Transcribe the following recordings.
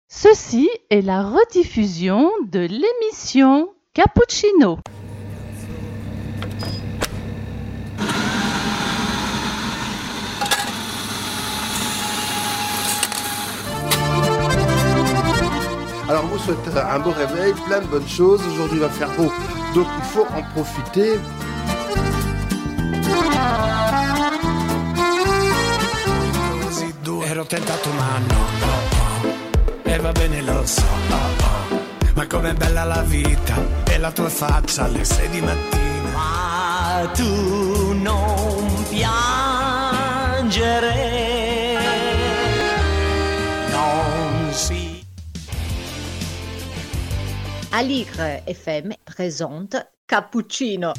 Ceci est la rediffusion de l'émission Cappuccino. Alors, on vous souhaite un beau réveil, plein de bonnes choses. Aujourd'hui, il va faire beau, donc il faut en profiter. Ero tentato ma no, e va bene lo so, ma com'è bella la vita e la tua faccia alle 6 di mattina. Ma tu non piangere, non si... Aligre FM présente Cappuccino.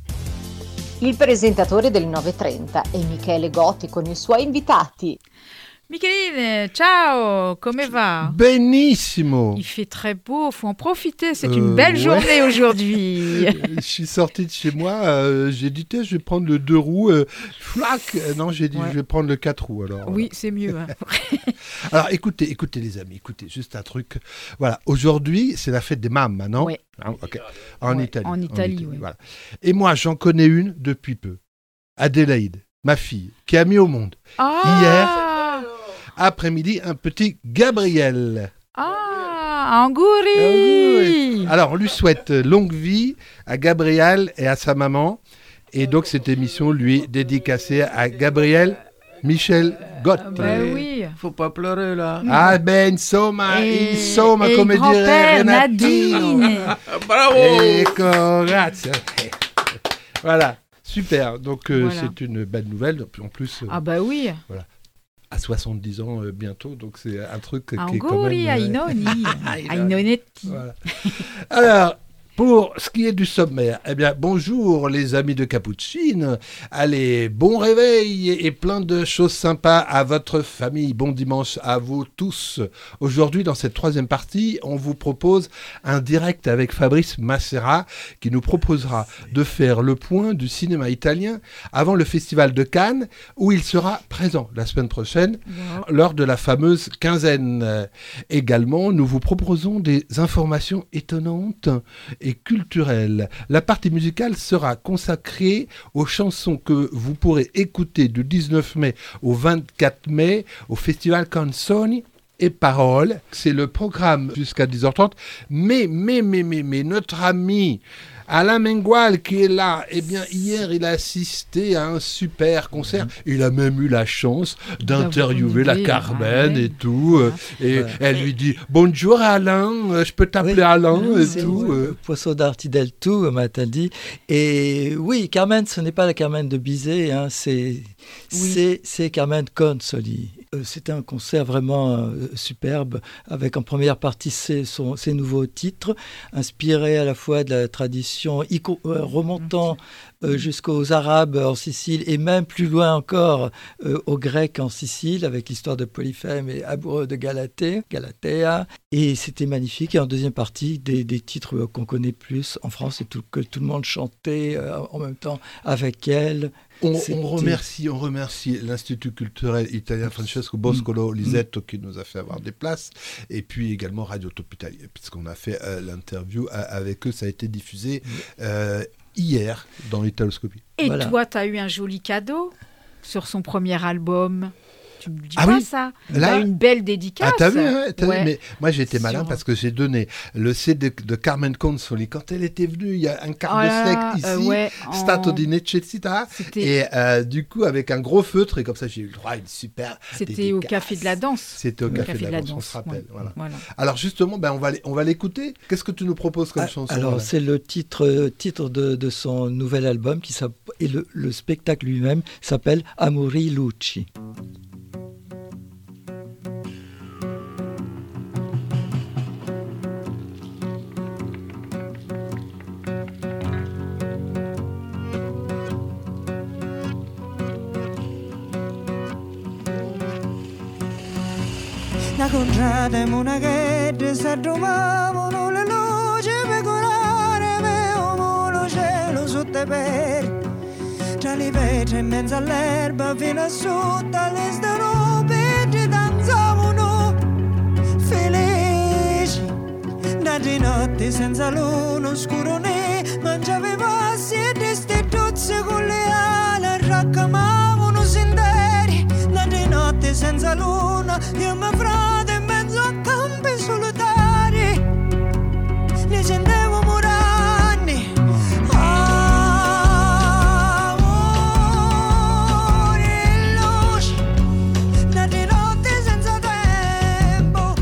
Il presentatore del 9.30 è Michele Gotti con i suoi invitati. Micheline, ciao, come va? Benissimo. Il fait très beau, faut en profiter, c'est une belle journée aujourd'hui. Je suis sorti de chez moi, j'ai dit je vais prendre le 2 roues, flac. Non, j'ai dit je vais prendre le 4 roues alors. Oui, c'est mieux. Hein. Alors écoutez les amis, écoutez juste un truc. Voilà, aujourd'hui c'est la fête des mamans, non? Oui. Hein, okay. En Italie. En Italie, oui. Voilà. Et moi j'en connais une depuis peu. Adélaïde, ma fille, qui a mis au monde hier après-midi un petit Gabriel. Ah, Angouri. Alors on lui souhaite longue vie à Gabriel et à sa maman. Et donc cette émission lui est dédicacée à Gabriel Michel Gotti. Oui. Faut pas pleurer là. Ah ben insomma, come dirait Renatino. Nadine. Ecco, grazie. Voilà, super. Donc Voilà. c'est une belle nouvelle. En plus, Ah bah oui. voilà. À 70 ans bientôt, donc c'est un truc qui est quand Angouri, même... Ainoni. Ainonetti. Voilà. Alors, pour ce qui est du sommaire, eh bien, bonjour les amis de Cappuccino. Allez, bon réveil et plein de choses sympas à votre famille. Bon dimanche à vous tous. Aujourd'hui, dans cette troisième partie, on vous propose un direct avec Fabrice Massera qui nous proposera de faire le point du cinéma italien avant le Festival de Cannes où il sera présent la semaine prochaine lors de la fameuse quinzaine. Également, nous vous proposons des informations étonnantes et culturelle. La partie musicale sera consacrée aux chansons que vous pourrez écouter du 19 mai au 24 mai au Festival Canzoni et Paroles. C'est le programme jusqu'à 10h30. Mais, notre ami Alain Mengual qui est là, eh bien hier il a assisté à un super concert. Il a même eu la chance d'interviewer la Carmen et tout. Et elle lui dit bonjour Alain, je peux t'appeler Alain et tout. Poisson d'Arti del tout, m'a-t-elle dit. Et oui, Carmen, ce n'est pas la Carmen de Bizet, hein, c'est Carmen Consoli. C'était un concert vraiment superbe, avec en première partie ses nouveaux titres, inspirés à la fois de la tradition remontant jusqu'aux Arabes en Sicile et même plus loin encore aux Grecs en Sicile, avec l'histoire de Polyphème et amoureux de Galatea. Et c'était magnifique. Et en deuxième partie, des titres qu'on connaît plus en France et que tout le monde chantait en même temps avec elle. On remercie l'Institut culturel italien Francesco Boscolo Lisetto qui nous a fait avoir des places, et puis également Radio Top Italia, puisqu'on a fait l'interview avec eux. Ça a été diffusé hier dans l'Italoscopie. Et toi, tu as eu un joli cadeau sur son premier album. Tu me dis pas oui. ça. Là, t'as une belle dédicace. Ah, t'as vu, hein, vu, mais moi j'ai été malin Sur... parce que j'ai donné le CD de Carmen Consoli quand elle était venue il y a un quart de siècle ici, Stato di Necessità, et du coup avec un gros feutre, et comme ça j'ai eu le droit à une super C'était dédicace. au Café de la Danse. C'était au Café de la Danse, on se rappelle. Ouais. Voilà. Alors justement, on va l'écouter. Qu'est-ce que tu nous proposes comme chanson? Alors c'est le titre de son nouvel album et le spectacle lui-même s'appelle Amori Luci. La contrada e monachette si addumavano le luci pecorare, avevamo lo cielo sotto i piedi. Tra le pietre in mezzo all'erba fino a sotto alle starope danzavano felici. una di notte senza luna oscuro né mangiavi passi e destituzze con le ali raccamavano senderi una di notte senza luna io mi frate in mezzo a campi solitari ne scendevo muranni amore e luce una di notte senza tempo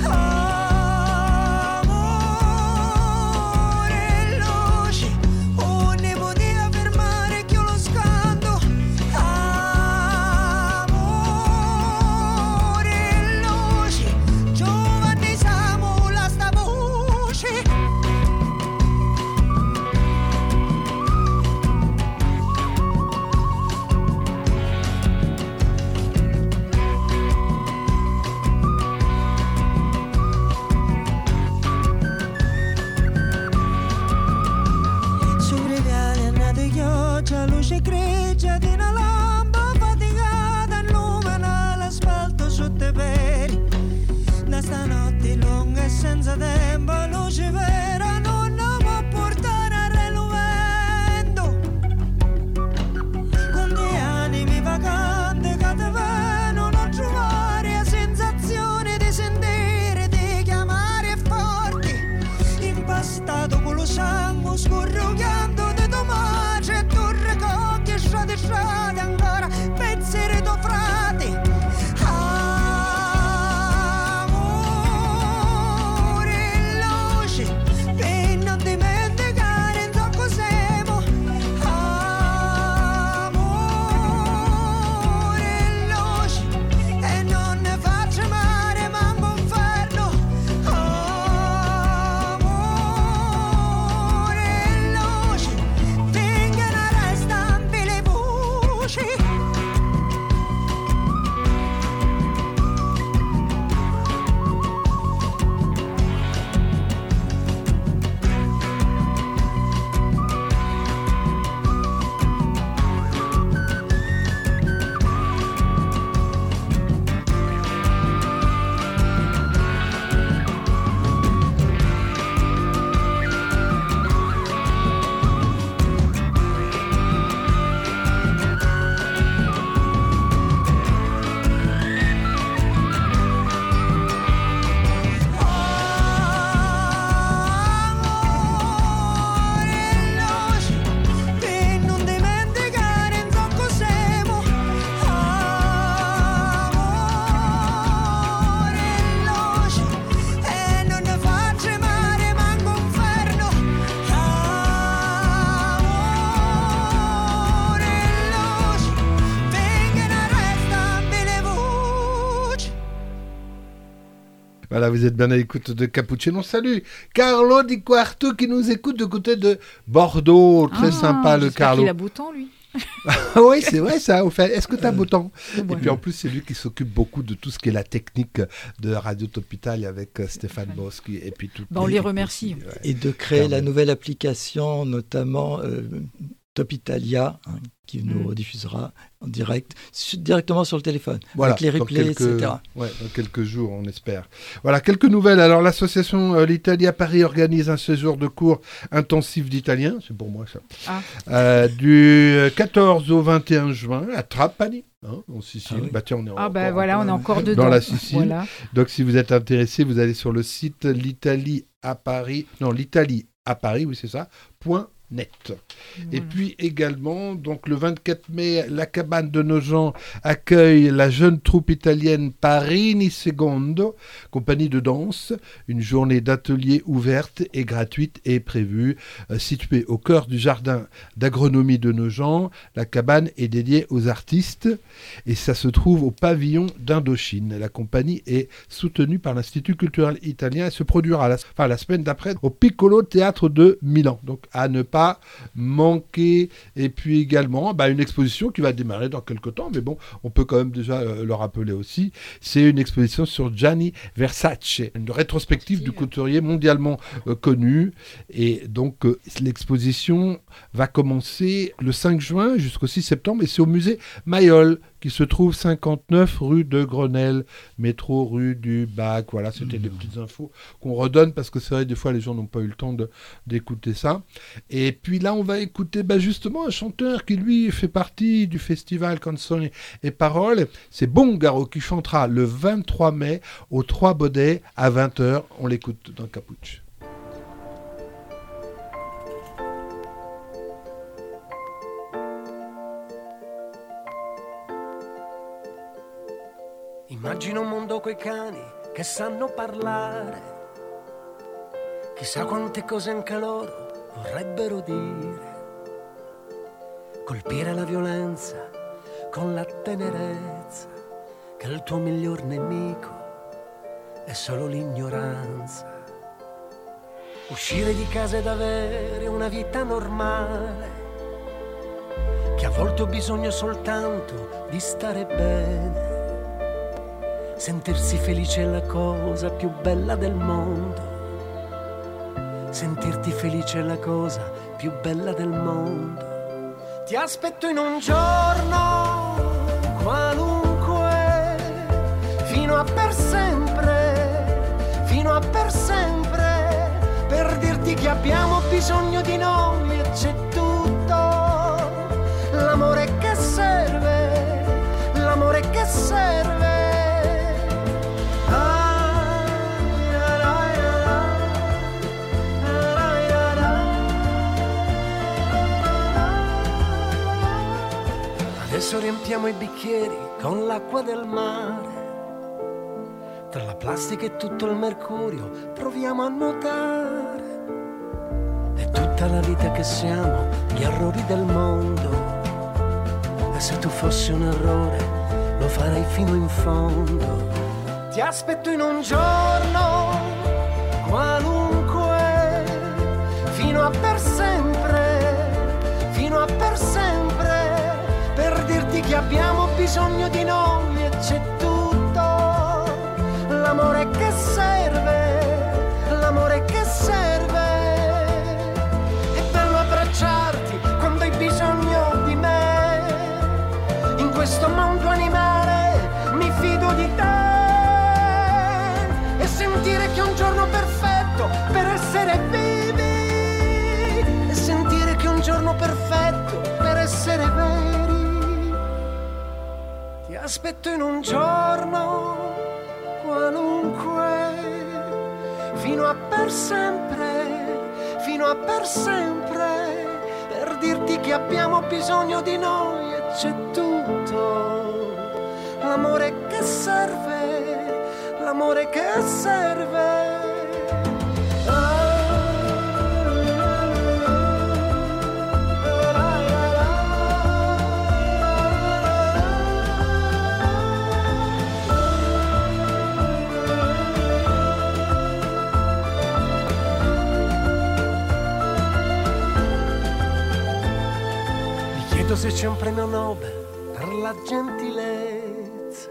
amore e luce ne poteva fermare che io lo scando amore e luce giovani siamo la sta voce sopra i viali annate chioggia luce grigia di una lampa faticata illumina l'asfalto sotto i peri da stanotte lunga e senza tempo luce vera non può portare a reluvendo con dei animi vacanti che te vengono a trovare la sensazione di sentire di chiamare forti impastato con lo sangue scorrugliando di tomate e tu ricogli strade ancora pezzi ritofrati amore e luce per non dimenticare in tocco siamo amore e luce e non ne faccio male manco un inferno amore e luce vengano restanti le voci per non dimenticare in tocco siamo amore e luce e non ne faccio male manco un inferno amore e luce vengano restanti le voci. Voilà, vous êtes bien à l'écoute de Cappuccino. Salut Carlo Di Quarto qui nous écoute de côté de Bordeaux. Très sympa le j'espère Carlo. qu'il a beau temps, lui. Oui, c'est vrai ça. Au fait, est-ce que tu as beau temps Et ouais. puis en plus, c'est lui qui s'occupe beaucoup de tout ce qui est la technique de Radio Top Italia avec Stéphane Boschi et puis tout. On les remercie. Et de créer la nouvelle application, notamment Top Italia, qui nous rediffusera en direct, directement sur le téléphone, Voilà, avec les replays, etc. Ouais, dans quelques jours, on espère. Voilà, quelques nouvelles. Alors, l'association l'Italia Paris organise un séjour de cours intensif d'italien, c'est pour moi ça, du 14 au 21 juin à Trapani, en Sicile. Ah oui. Bah tiens, on est on est encore dedans. dans la Sicile. Voilà. Donc, si vous êtes intéressé, vous allez sur le site l'Italie à Paris, oui c'est ça, .net. Et puis également, donc le 24 mai, la cabane de Nogent accueille la jeune troupe italienne Parini Secondo, compagnie de danse. Une journée d'atelier ouverte et gratuite est prévue, située au cœur du jardin d'agronomie de Nogent. La cabane est dédiée aux artistes et ça se trouve au pavillon d'Indochine. La compagnie est soutenue par l'Institut culturel italien et se produira la semaine d'après au Piccolo Théâtre de Milan. Donc à ne pas pas manquer. Et puis également, une exposition qui va démarrer dans quelques temps, mais bon, on peut quand même déjà le rappeler aussi. C'est une exposition sur Gianni Versace, une rétrospective du couturier mondialement connu. Et donc, l'exposition va commencer le 5 juin jusqu'au 6 septembre, et c'est au musée Mayol, qui se trouve 59 rue de Grenelle, métro rue du Bac. Voilà, c'était des petites infos qu'on redonne, parce que c'est vrai, des fois, les gens n'ont pas eu le temps d'écouter ça. Et puis là, on va écouter justement un chanteur qui, lui, fait partie du festival Canzoni et Paroles. C'est Bongaro qui chantera le 23 mai au 3 Baudets à 20h. On l'écoute dans Capuch. Immagino un mondo coi cani che sanno parlare, chissà quante cose anche loro vorrebbero dire, colpire la violenza con la tenerezza, che il tuo miglior nemico è solo l'ignoranza, uscire di casa ed avere una vita normale, che a volte ho bisogno soltanto di stare bene. Sentirsi felice è la cosa più bella del mondo. Sentirti felice è la cosa più bella del mondo. Ti aspetto in un giorno qualunque, fino a per sempre, per dirti che abbiamo bisogno di noi e c'è tutto. L'amore che serve, l'amore che serve. Adesso riempiamo i bicchieri con l'acqua del mare, tra la plastica e tutto il mercurio proviamo a nuotare. È tutta la vita che siamo gli errori del mondo, e se tu fossi un errore lo farei fino in fondo. Ti aspetto in un giorno qualunque, fino a per sempre, fino a per sempre, per dirti che abbiamo bisogno di noi e c'è tutto. L'amore che serve, l'amore che serve. È bello abbracciarti quando hai bisogno di me. In questo mondo animale mi fido di te. E sentire che è un giorno perfetto per essere vivi. E sentire che è un giorno perfetto per essere veri. Ti aspetto in un giorno qualunque, fino a per sempre, per dirti che abbiamo bisogno di noi e c'è tutto. L'amore che serve, l'amore che serve. Se c'è un premio Nobel per la gentilezza.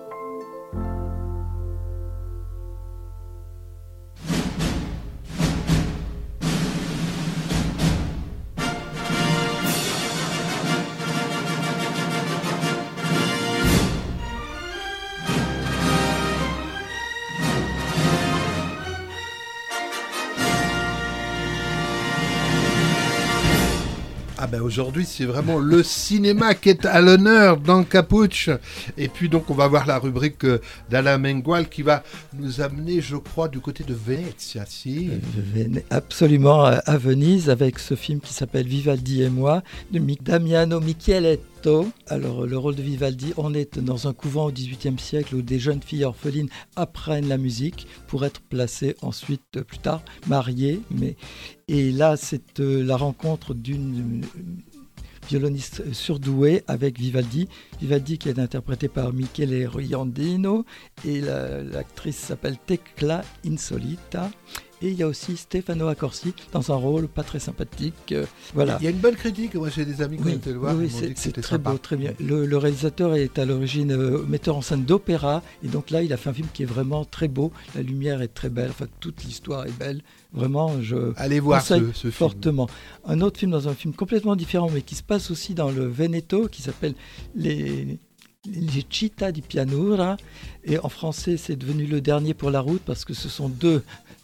Aujourd'hui, c'est vraiment le cinéma qui est à l'honneur dans Capuch. Et puis donc, on va voir la rubrique d'Alain Mengual qui va nous amener, je crois, du côté de Venezia. Si. Absolument, à Venise, avec ce film qui s'appelle Vivaldi et moi, de Damiano Micheletto. Alors, le rôle de Vivaldi, on est dans un couvent au XVIIIe siècle où des jeunes filles orphelines apprennent la musique pour être placées ensuite, plus tard, mariées. Et là, c'est la rencontre d'une violoniste surdouée avec Vivaldi. Vivaldi qui est interprété par Michele Riondino et l'actrice s'appelle Tecla Insolita. Et il y a aussi Stefano Accorsi dans un rôle pas très sympathique. Voilà. Il y a une bonne critique. Moi, j'ai des amis qui ont été le voir. Oui, ils m'ont dit que c'est c'était très sympa. beau, très bien. Le réalisateur est à l'origine metteur en scène d'opéra. Et donc là, il a fait un film qui est vraiment très beau. La lumière est très belle. Enfin, toute l'histoire est belle. Vraiment, je Allez voir ce film. fortement. Un autre film dans un film complètement différent, mais qui se passe aussi dans le Veneto, qui s'appelle Les Città di Pianura. Et en français, c'est devenu Le Dernier pour la route, parce que ce sont deux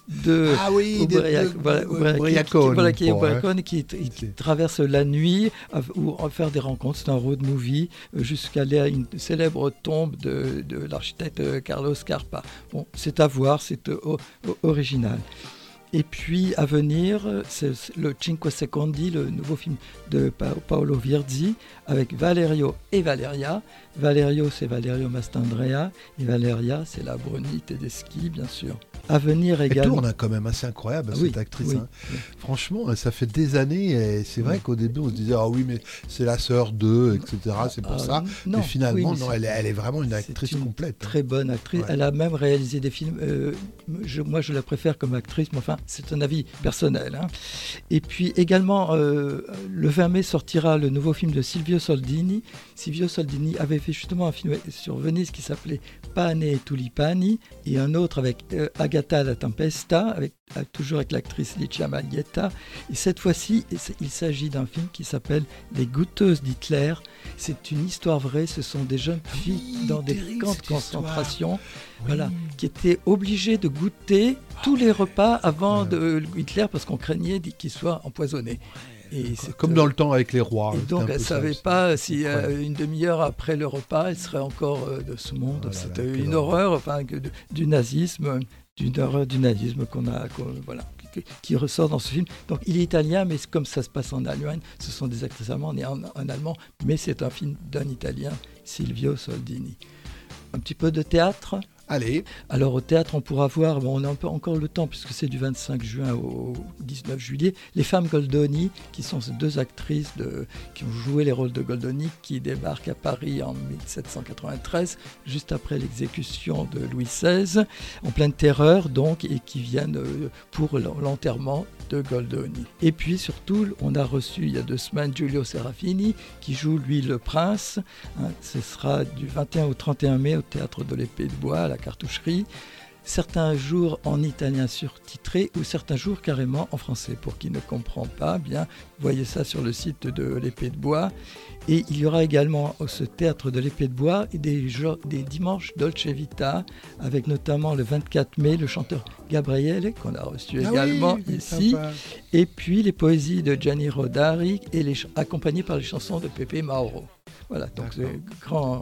Ubriaconi qui traversent la nuit ou faire des rencontres. C'est un road movie jusqu'à aller à une célèbre tombe de l'architecte Carlo Scarpa. Bon, c'est à voir, c'est original. Et puis à venir, c'est le Cinque Secondi, le nouveau film de Paolo Virzi, avec Valerio et Valeria. Valerio, c'est Valerio Mastandrea, et Valeria, c'est la Bruni Tedeschi, bien sûr. À venir également. Et tourne quand même assez incroyable, cette actrice. Oui, hein. oui. Franchement, ça fait des années, et c'est vrai qu'au début, on se disait, ah oui, mais c'est la sœur d'eux, etc. C'est pour ça. Non, mais finalement, oui, mais elle est vraiment une actrice complète. Très bonne actrice. Ouais. Elle a même réalisé des films. Moi, je la préfère comme actrice, mais enfin, c'est un avis personnel. Hein. Et puis également, le 20 mai sortira le nouveau film de Silvio Soldini. Silvio Soldini avait fait justement un film sur Venise qui s'appelait Pane e Tulipani, et un autre avec Agatha la Tempesta, toujours avec l'actrice Licia Maglietta. Et cette fois-ci, il s'agit d'un film qui s'appelle Les Goûteuses d'Hitler. C'est une histoire vraie. Ce sont des jeunes filles dans des camps de concentration, qui étaient obligées de goûter tous les repas avant de Hitler parce qu'on craignait qu'il soit empoisonné. Et comme dans le temps avec les rois. Et donc elle ne savait pas si une demi-heure après le repas, elle serait encore de ce monde. C'était une horreur du nazisme, qui ressort dans ce film. Donc il est italien, mais comme ça se passe en Allemagne, ce sont des actrices allemandes et en allemand, mais c'est un film d'un Italien, Silvio Soldini. Un petit peu de théâtre. Allez. Alors au théâtre, on pourra voir, on a un peu encore le temps puisque c'est du 25 juin au 19 juillet, Les Femmes Goldoni, qui sont ces deux actrices qui ont joué les rôles de Goldoni, qui débarquent à Paris en 1793, juste après l'exécution de Louis XVI, en pleine terreur donc, et qui viennent pour l'enterrement de Goldoni. Et puis surtout, on a reçu il y a 2 semaines Giulio Serafini, qui joue lui le prince. Ce sera du 21 au 31 mai au Théâtre de l'Épée de Bois, à la Cartoucherie. Certains jours en italien surtitré ou certains jours carrément en français. Pour qui ne comprend pas, bien, voyez ça sur le site de l'Épée de Bois. Et il y aura également au Théâtre de l'Épée de Bois des dimanches Dolce Vita, avec notamment le 24 mai le chanteur Gabriele, qu'on a reçu également ici. Sympa. Et puis les poésies de Gianni Rodari, accompagnées par les chansons de Pepe Mauro. Voilà, donc c'est grand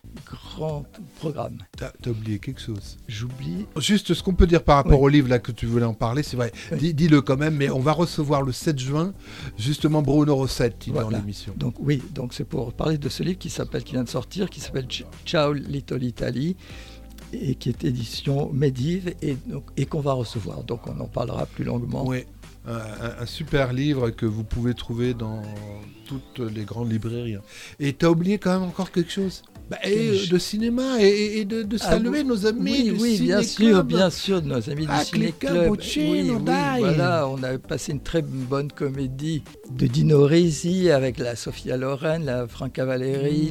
programme. T'as oublié quelque chose. J'oublie. Juste ce qu'on peut dire par rapport au livre là que tu voulais en parler, c'est vrai. Dis-le quand même, mais on va recevoir le 7 juin justement Bruno Rossetti dans l'émission. Donc c'est pour parler de ce livre qui vient de sortir, qui s'appelle Ciao Little Italy, et qui est édition Medive et qu'on va recevoir. Donc on en parlera plus longuement. Oui. Un super livre que vous pouvez trouver dans toutes les grandes librairies. Et tu as oublié quand même encore quelque chose de cinéma et de saluer nos amis du Ciné-Club. Bien sûr, nos amis du Ciné-Club. Voilà, on a passé une très bonne comédie de Dino Risi avec la Sofia Loren, la Franca Valeri,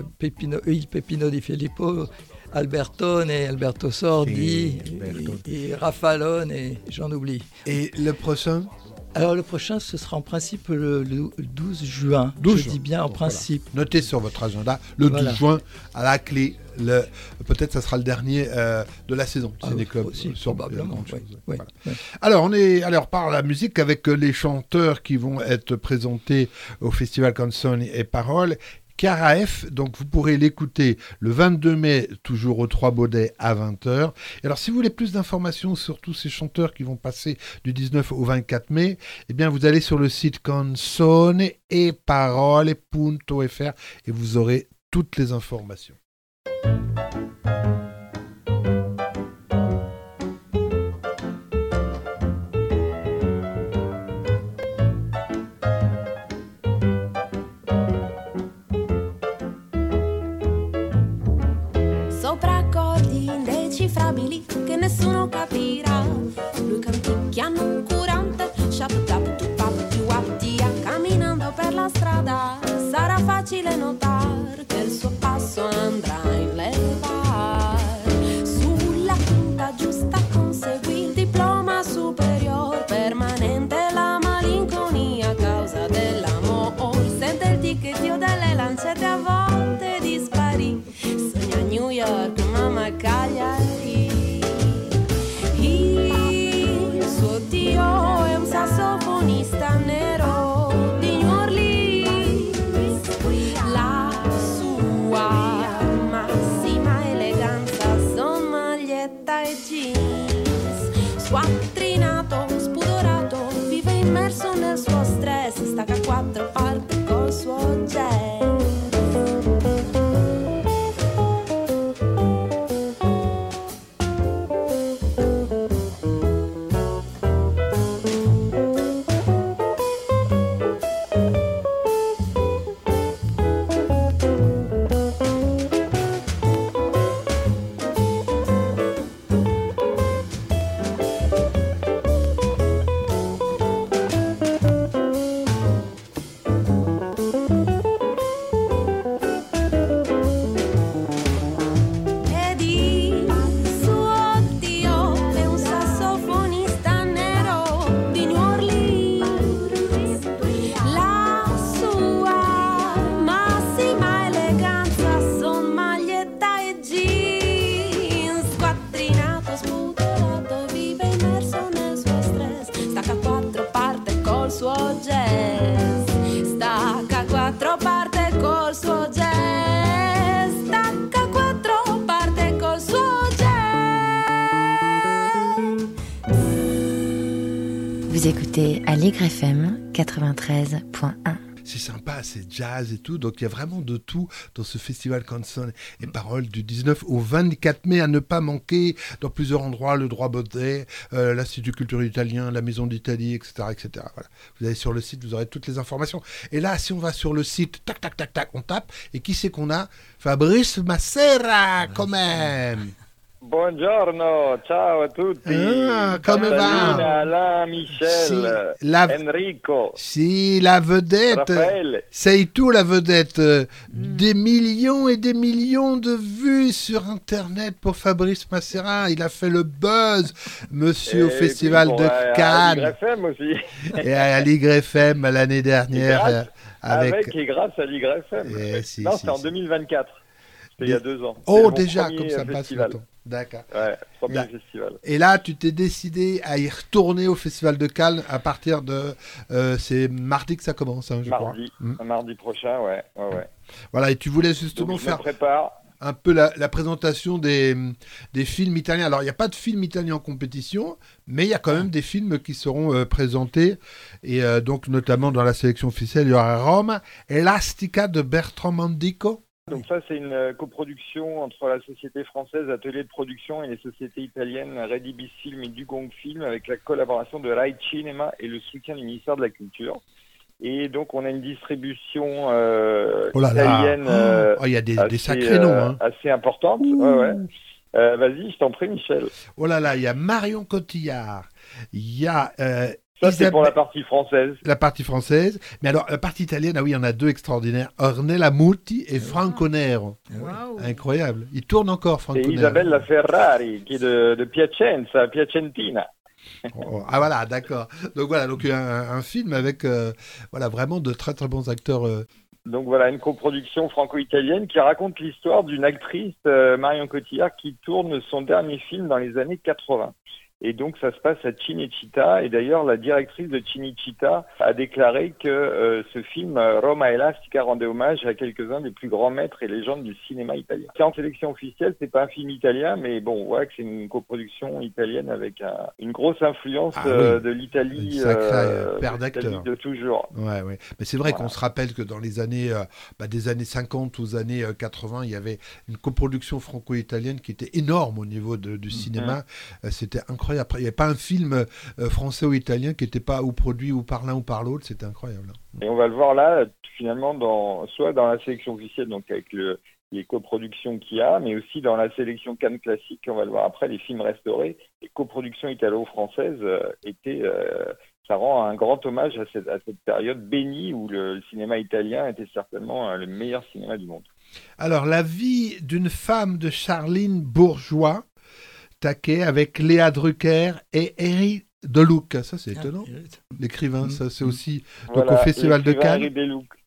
il Peppino Di Filippo, Albertone et Alberto Sordi, et Raffalone, et j'en oublie. Et le prochain ? Alors le prochain, ce sera en principe le 12 juin. Je dis bien en principe. Voilà. Notez sur votre agenda, le 12 juin, à la clé. Peut-être ça sera le dernier de la saison Ciné-Club. Aussi, probablement. Voilà. Alors, on est par la musique avec les chanteurs qui vont être présentés au Festival Canzoni e Parole. KRAF, donc vous pourrez l'écouter le 22 mai, toujours au 3 Baudets à 20h. Et alors, si vous voulez plus d'informations sur tous ces chanteurs qui vont passer du 19 au 24 mai, eh bien, vous allez sur le site canzoneeparole.fr et vous aurez toutes les informations. Sopra accordi indecifrabili che nessuno capirà. Lui canticchia Squattrinato, spudorato, vive immerso nel suo stress, stacca a quattro parte col suo jazz. Vous écoutez Aligre FM 93.1. C'est sympa, c'est jazz et tout. Donc, il y a vraiment de tout dans ce festival Canzone et Paroles du 19 au 24 mai à ne pas manquer dans plusieurs endroits. Le Droit Baudet, l'Institut culturel italien, la Maison d'Italie, etc., etc. Voilà. Vous allez sur le site, vous aurez toutes les informations. Et là, si on va sur le site, tac, tac, tac, tac, on tape. Et qui c'est qu'on a? Fabrice Massera, quand même. Buongiorno, ciao a tutti. Come va? Alain, Michel, Enrico. Si, la vedette. Raphaël. C'est tout la vedette. Des millions et des millions de vues sur Internet pour Fabrice Massera. Il a fait le buzz, monsieur, au Festival de Cannes. À l'Igre FM aussi. Et à l'Igre FM l'année dernière. Avec et grâce à l'Igre FM. C'est en 2024. C'était il y a 2 ans. Oh, déjà, comme ça passe le temps. D'accord. Ouais, premier festival. Et là, tu t'es décidé à y retourner au Festival de Cannes à partir de... c'est mardi que ça commence, hein, je crois. Mardi prochain, ouais. Voilà, et tu voulais justement faire un peu la présentation des films italiens. Alors, il n'y a pas de films italiens en compétition, mais il y a quand même des films qui seront présentés. Et donc, notamment dans la sélection officielle, il y aura Rome, Elastica de Bertrand Mandico. Donc ça, c'est une coproduction entre la société française Atelier de Production et les sociétés italiennes Redibis Film et Dugong Film, avec la collaboration de Rai Cinema et le soutien du ministère de la Culture. Et donc, on a une distribution italienne il y a des sacrés noms. Hein. Assez importante. Ouais. Vas-y, je t'en prie, Michel. Oh là là, il y a Marion Cotillard, il y a... Ça, c'est pour la partie française. La partie française. Mais alors, la partie italienne, il y en a 2 extraordinaires. Ornella Muti et Franco Nero. Wow. Incroyable. Il tourne encore, Franco Nero. Et Isabella Ferrari, qui est de Piacenza, Piacentina. Voilà, d'accord. Donc voilà, un film avec vraiment de très très bons acteurs. Donc voilà, une coproduction franco-italienne qui raconte l'histoire d'une actrice, Marion Cotillard, qui tourne son dernier film dans les années 80. Et donc, ça se passe à Cinecittà. Et d'ailleurs, la directrice de Cinecittà a déclaré que ce film, Roma Elastica, rendait hommage à quelques-uns des plus grands maîtres et légendes du cinéma italien. C'est en sélection officielle, c'est pas un film italien, mais bon, on voit que c'est une coproduction italienne avec une grosse influence de l'Italie, père d'acteurs de toujours. Ouais. Mais c'est vrai qu'on se rappelle que dans les années, des années 50 aux années 80, il y avait une coproduction franco-italienne qui était énorme au niveau du cinéma. C'était incroyable. Après, il n'y avait pas un film français ou italien qui n'était pas ou produit ou par l'un ou par l'autre. C'était incroyable. Et on va le voir là, finalement, soit dans la sélection officielle, donc avec les coproductions qu'il y a, mais aussi dans la sélection Cannes classique. On va le voir après, les films restaurés. Les coproductions italo-françaises ça rend un grand hommage à cette période bénie où le cinéma italien était certainement le meilleur cinéma du monde. Alors, la vie d'une femme de Charline Bourgeois, taquet avec Léa Drucker et Éric De Luca. Ça, c'est étonnant. L'écrivain, ça, c'est aussi donc, au Festival de Cannes. Éric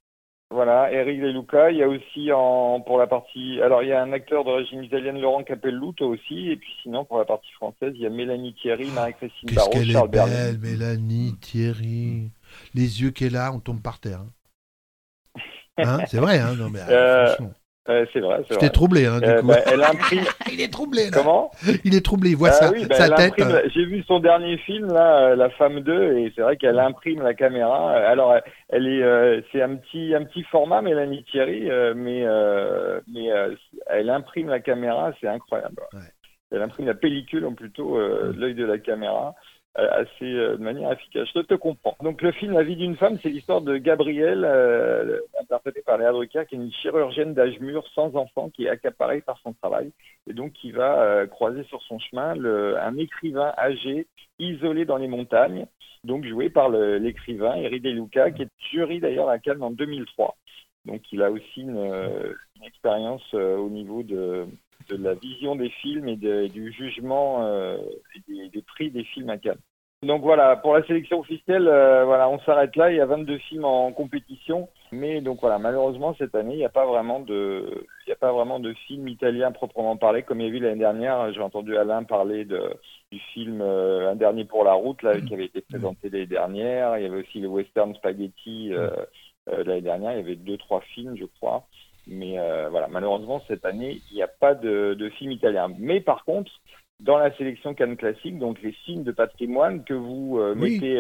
De Luca. Il y a aussi pour la partie... Alors, il y a un acteur d'origine italienne, Laurent Capelluto aussi. Et puis sinon, pour la partie française, il y a Mélanie Thierry, Marie-Christine Barrault, Charles Berling. Qu'est-ce qu'elle est belle, Mélanie Thierry. Les yeux qu'elle a, on tombe par terre. Hein, c'est vrai, hein, non, mais franchement. C'est vrai. Je t'ai troublé, hein, du coup. Elle imprime. Il est troublé, là. Comment ? Il est troublé, il voit sa tête. J'ai vu son dernier film, là, La Femme 2, et c'est vrai qu'elle imprime la caméra. Alors, elle est, c'est un petit format, Mélanie Thierry, mais elle imprime la caméra, c'est incroyable. Ouais. Elle imprime la pellicule, ou plutôt l'œil de la caméra. De manière efficace. Je te comprends. Donc le film La vie d'une femme, c'est l'histoire de Gabrielle, interprétée par Léa Drucker, qui est une chirurgienne d'âge mûr sans enfant, qui est accaparée par son travail, et donc qui va croiser sur son chemin un écrivain âgé, isolé dans les montagnes, donc joué par l'écrivain Eric De Luca, qui est jury d'ailleurs à Cannes en 2003. Donc il a aussi une expérience au niveau de la vision des films et du jugement et des prix des films à Cannes. Donc voilà, pour la sélection officielle, on s'arrête là. Il y a 22 films en compétition, mais donc voilà, malheureusement cette année, il n'y a pas vraiment de films italiens proprement parlé, comme il y a eu l'année dernière. J'ai entendu Alain parler du film Un dernier pour la route, là, qui avait été présenté l'année dernière. Il y avait aussi le western Spaghetti l'année dernière. Il y avait 2-3 films, je crois. Mais malheureusement, cette année, il n'y a pas de film italien. Mais par contre, dans la sélection Cannes Classique, donc les signes de patrimoine que vous mettez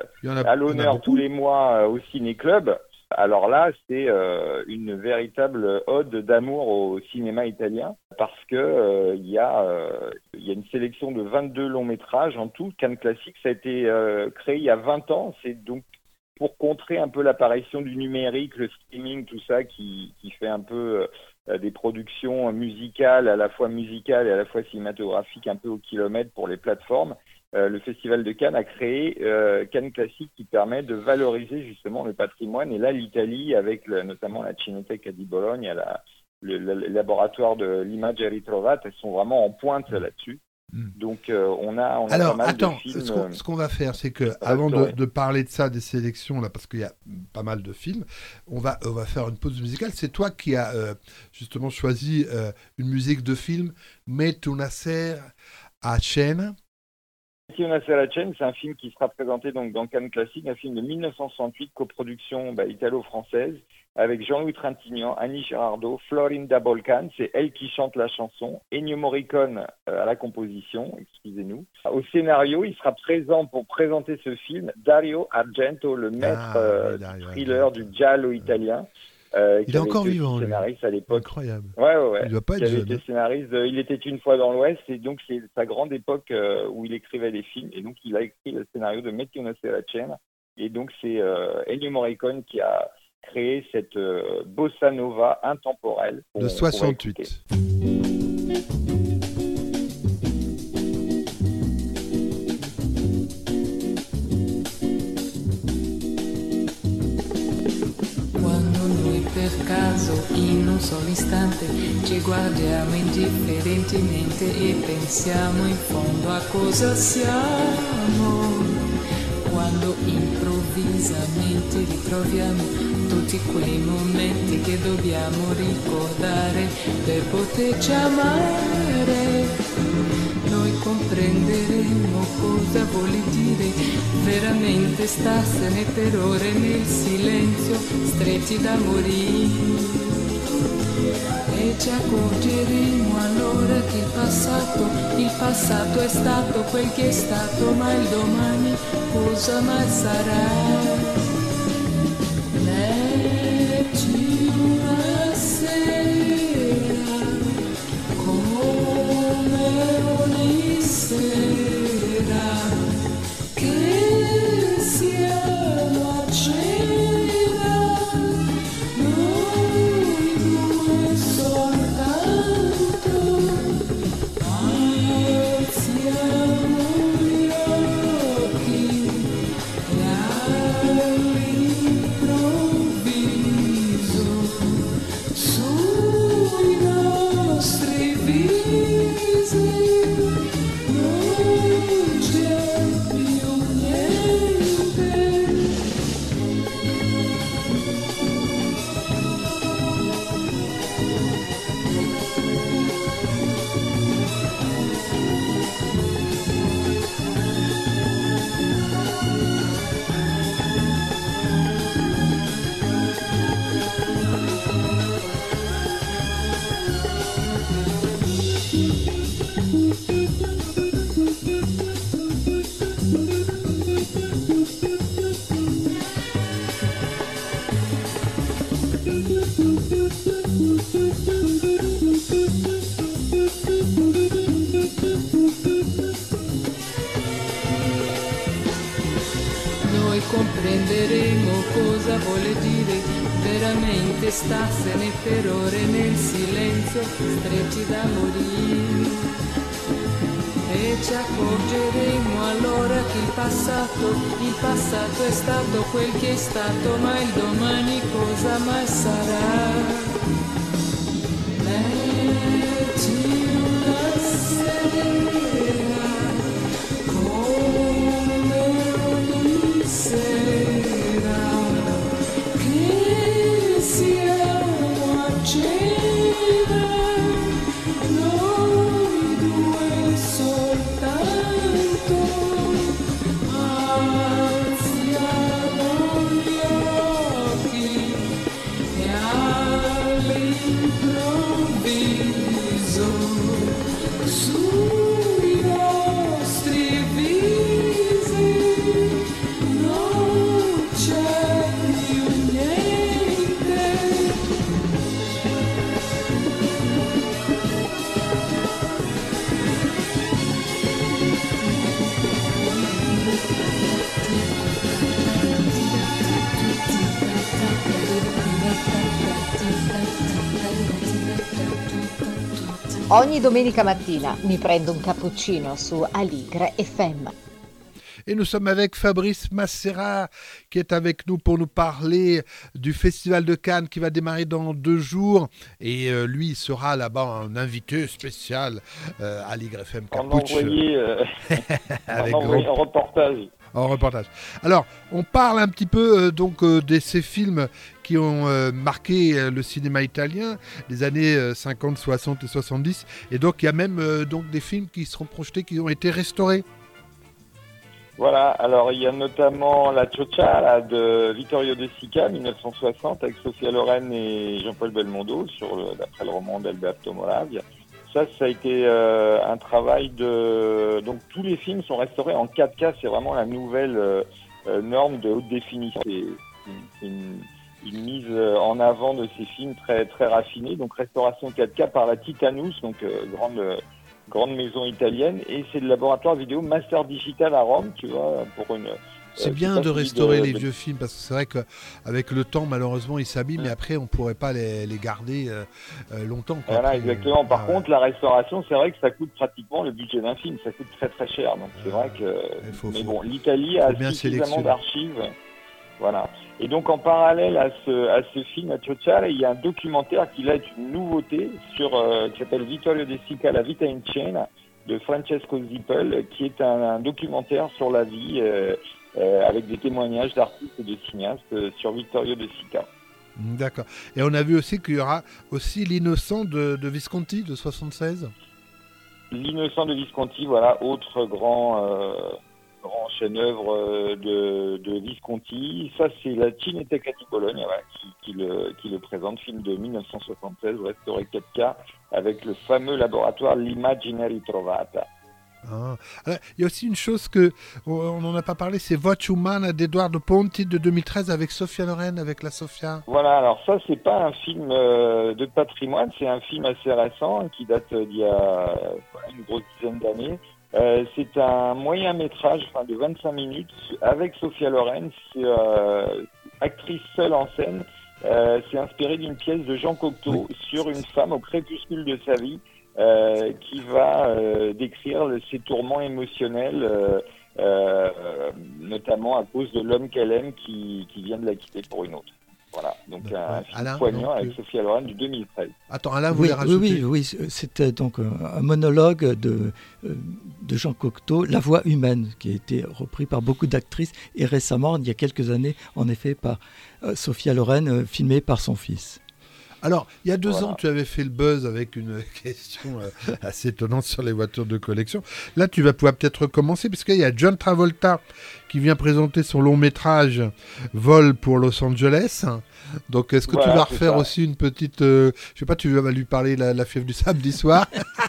à l'honneur tous les mois au Ciné Club, alors là, c'est une véritable ode d'amour au cinéma italien, parce que il y a une sélection de 22 longs métrages en tout. Cannes Classique, ça a été créé il y a 20 ans. C'est donc pour contrer un peu l'apparition du numérique, le streaming, tout ça, qui fait un peu des productions musicales, à la fois musicales et à la fois cinématographiques, un peu au kilomètre pour les plateformes. Le Festival de Cannes a créé Cannes Classique, qui permet de valoriser justement le patrimoine. Et là, l'Italie, avec notamment la Cinétech di Bologne, le laboratoire de l'Immagine Ritrovata, elles sont vraiment en pointe là-dessus. Donc on a alors, pas mal attends, de films. Ce qu'on va faire, c'est que avant de parler de ça, des sélections, là, parce qu'il y a pas mal de films, on va faire une pause musicale. C'est toi qui as justement choisi une musique de film, Metti una sera a cena. Metti una sera a cena, c'est un film qui sera présenté donc dans Cannes Classique, un film de 1968, coproduction italo-française, avec Jean-Louis Trintignant, Annie Girardot, Florinda Bolcan, c'est elle qui chante la chanson, Ennio Morricone à la composition, excusez-nous. Au scénario, il sera présent pour présenter ce film Dario Argento, le maître thriller du giallo italien. Il est encore vivant, scénariste à l'époque. Incroyable. Ouais. Il doit pas être jeune. Scénariste, Il était une fois dans l'Ouest, et donc c'est sa grande époque où il écrivait des films, et donc il a écrit le scénario de Metti una sera a cena, et donc c'est Ennio Morricone qui a créé cette bossa nova intemporelle de 68. Per caso in un solo istante ci guardiamo indifferentemente e pensiamo in fondo a cosa siamo, quando improvvisamente ritroviamo tutti quei momenti che dobbiamo ricordare per poterci amare. Noi comprenderemo cosa vuol dire veramente starsene per ore nel silenzio, stretti da morire. E ci accorgeremo allora che il passato è stato quel che è stato, ma il domani cosa mai sarà. Metti una sera come ogni sera che siamo a cena, noi due soltanto, alziamo gli occhi e e comprenderemo cosa vuole dire veramente starsene per ore nel silenzio, stretti da morire. E ci accorgeremo allora che il passato è stato quel che è stato, ma il domani cosa mai sarà. Metti una sera come ogni sera che siamo a cena, noi due soltanto, alziamo gli occhi e all'improvviso sui nostri visi non c'è più niente. Ogni domenica mattina mi prendo un cappuccino su Aligre FM. Et nous sommes avec Fabrice Masséra qui est avec nous pour nous parler du Festival de Cannes qui va démarrer dans 2 jours. Et lui, il sera là-bas un invité spécial à Ligre FM Capouche. En reportage. En reportage. Alors, on parle un petit peu de ces films qui ont marqué le cinéma italien des années 50, 60 et 70. Et donc, il y a même des films qui seront projetés, qui ont été restaurés. Voilà, alors il y a notamment La Cioccia là, de Vittorio De Sica, 1960, avec Sofia Loren et Jean-Paul Belmondo, d'après le roman d'Alberto Moravia. Ça a été un travail de... Donc tous les films sont restaurés en 4K, c'est vraiment la nouvelle norme de haute définition. C'est une mise en avant de ces films très, très raffinés. Donc restauration 4K par la Titanus, donc grande maison italienne, et c'est le laboratoire vidéo Master Digital à Rome, tu vois, pour une... C'est bien de restaurer les vieux films, parce que c'est vrai qu'avec le temps, malheureusement, ils s'abîment, mais après, on ne pourrait pas les garder longtemps. Quoi. Voilà, exactement. Par contre, la restauration, c'est vrai que ça coûte pratiquement le budget d'un film, ça coûte très très cher, donc c'est vrai que... Mais bon, l'Italie a suffisamment d'archives. Voilà. Et donc en parallèle à ce film, à Cioccia, il y a un documentaire qui là est une nouveauté qui s'appelle Vittorio De Sica, La vita in scena, de Francesco Zippel, qui est un documentaire sur la vie avec des témoignages d'artistes et de cinéastes sur Vittorio De Sica. D'accord. Et on a vu aussi qu'il y aura aussi L'Innocent de Visconti de 76. L'Innocent de Visconti, voilà, autre grand chef-d'œuvre de Visconti. Ça, c'est la Cineteca di Bologna voilà, qui le présente, film de 1976, restauré 4K, avec le fameux laboratoire L'Immagine Ritrovata. Ah. Alors, il y a aussi une chose on n'en a pas parlé, c'est Voce Umana d'Edoardo Ponti de 2013 avec Sofia Loren, avec la Sofia. Voilà, alors ça, c'est pas un film de patrimoine, c'est un film assez récent qui date d'il y a une grosse dizaine d'années. C'est un moyen métrage de 25 minutes avec Sofia Loren, c'est actrice seule en scène. C'est inspiré d'une pièce de Jean Cocteau sur une femme au crépuscule de sa vie qui va décrire ses tourments émotionnels, notamment à cause de l'homme qu'elle aime qui vient de la quitter pour une autre. Voilà, donc un film poignant avec Sofia Loren du 2013. Attends, Alain voulait rajouter. Oui, c'était donc un monologue de Jean Cocteau, La voix humaine, qui a été repris par beaucoup d'actrices et récemment, il y a quelques années, en effet, par Sofia Loren, filmé par son fils. Alors, il y a 2 ans, tu avais fait le buzz avec une question assez étonnante sur les voitures de collection. Là, tu vas pouvoir peut-être recommencer, parce qu'il y a John Travolta qui vient présenter son long métrage Vol pour Los Angeles. Donc, est-ce que tu vas refaire aussi une petite... je sais pas, tu vas lui parler la fièvre du samedi soir.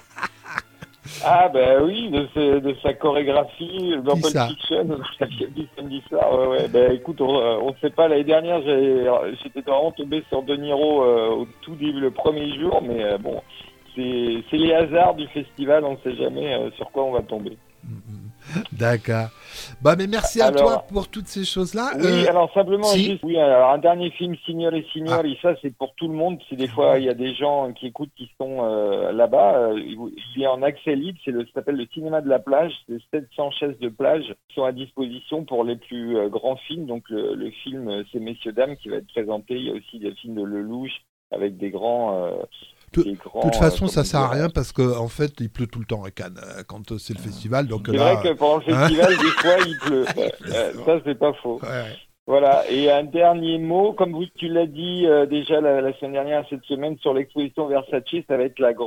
Ah ben oui, de sa chorégraphie dans Pulp Fiction, la fièvre du samedi soir. Ouais. Ben écoute, on ne sait pas. L'année dernière, j'étais vraiment tombé sur De Niro au tout début, le premier jour, mais c'est les hasards du festival. On ne sait jamais sur quoi on va tomber. D'accord. Bah, mais merci à toi pour toutes ces choses-là. Oui, alors simplement, si. alors un dernier film, Signore et Signori, ça c'est pour tout le monde. C'est des fois, il y a des gens qui écoutent qui sont là-bas. Il est en accès libre, ça s'appelle le cinéma de la plage. C'est 700 chaises de plage qui sont à disposition pour les plus grands films. Donc le film C'est Messieurs Dames qui va être présenté. Il y a aussi des films de Lelouch avec des grands... De toute façon, ça sert à rien parce qu'en fait, il pleut tout le temps à Cannes quand c'est le festival. Donc c'est vrai que pendant le festival, des fois, il pleut. Ça, c'est pas faux. Ouais. Voilà. Et un dernier mot, comme tu l'as dit déjà la semaine dernière, cette semaine, sur l'exposition Versace, ça va être le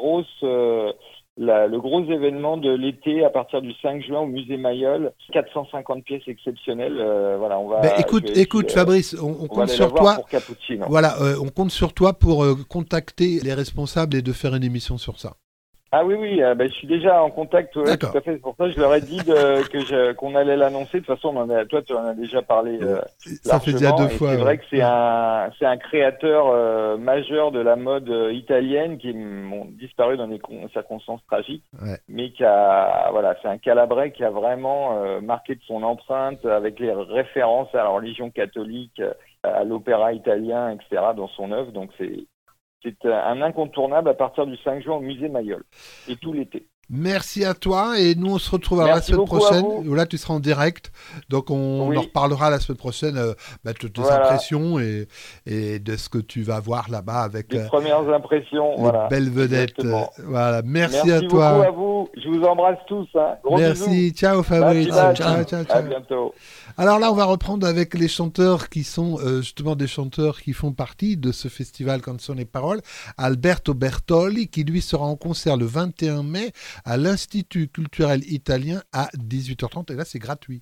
gros événement de l'été à partir du 5 juin au musée Mayol. 450 pièces exceptionnelles. Voilà, on va. Écoute, Fabrice, on compte sur toi. Pour Cappuccino. Voilà, on compte sur toi pour contacter les responsables et de faire une émission sur ça. Ah oui, je suis déjà en contact, tout à fait. C'est pour ça que je leur ai dit qu'on allait l'annoncer. De toute façon, toi, tu en as déjà parlé ça fait déjà 2 fois. C'est vrai que c'est un créateur majeur de la mode italienne qui ont disparu dans des circonstances tragiques, mais c'est un Calabrais qui a vraiment marqué de son empreinte avec les références à la religion catholique, à l'opéra italien, etc. dans son œuvre. Donc c'est un incontournable à partir du 5 juin au musée Mayol et tout l'été. Merci à toi et nous on se retrouvera la semaine prochaine où là tu seras en direct, donc on en reparlera la semaine prochaine de tes impressions et de ce que tu vas voir là-bas avec les premières impressions, belles vedettes. Merci à toi. Merci beaucoup à vous, je vous embrasse tous. Gros merci, bisous. Ciao Fabrice. Ciao. À bientôt. Alors là on va reprendre avec les chanteurs qui sont justement des chanteurs qui font partie de ce festival Canzoni e Parole. Alberto Bertoli qui lui sera en concert le 21 mai à l'Institut culturel italien à 18h30 et là c'est gratuit.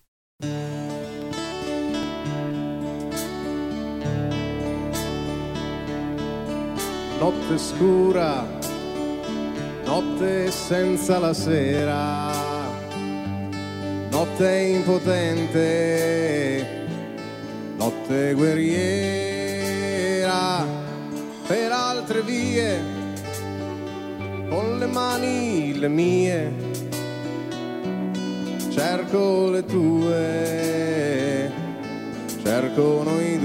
Notte scura, notte senza la sera, notte impotente, notte guerriera, per altre vie con le mani le mie, cerco le tue, cerco noi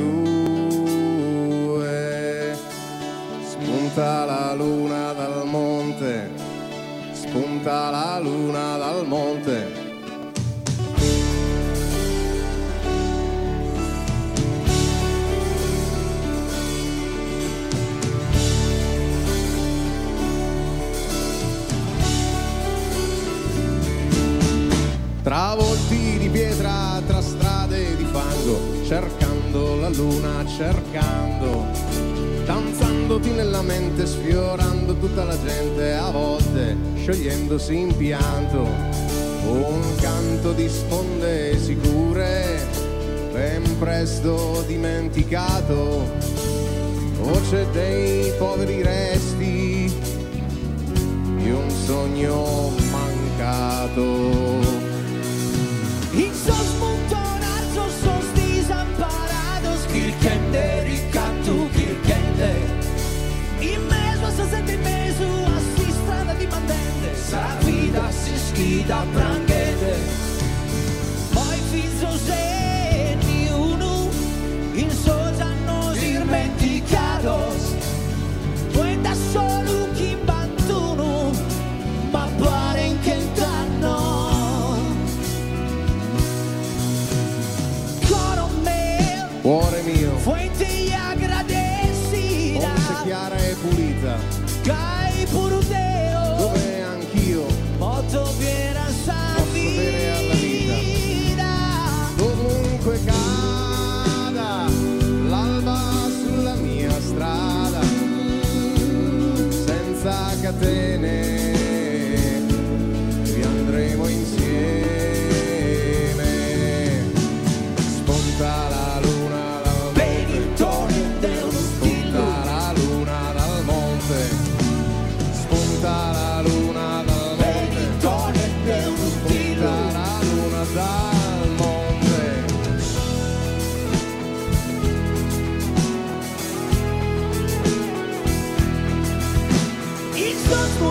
due. Spunta la luna dal monte, spunta la luna dal monte. Tra volti di pietra, tra strade di fango, cercando la luna, cercando, danzandoti nella mente, sfiorando tutta la gente, a volte sciogliendosi in pianto. Un canto di sponde sicure, ben presto dimenticato, voce dei poveri resti di un sogno mancato. Ich sos montonazo, sos desamparados, quilquende, ricatto, quilquende. In mezzo a 60 mesu, a si strada di mandende, sa vida si schida prangende. Poi fizo se ni uno, in soja nos dimenticados, cuenta solo chi bantuno, ma paren che entrano. Cuore mio, fuente y agradecida, fonte chiara e pulita, cai purudeo, dove anch'io molto piena posso bere alla vita, dovunque cada l'alba sulla mia strada, senza catene, vi andremo insieme, spunta la sos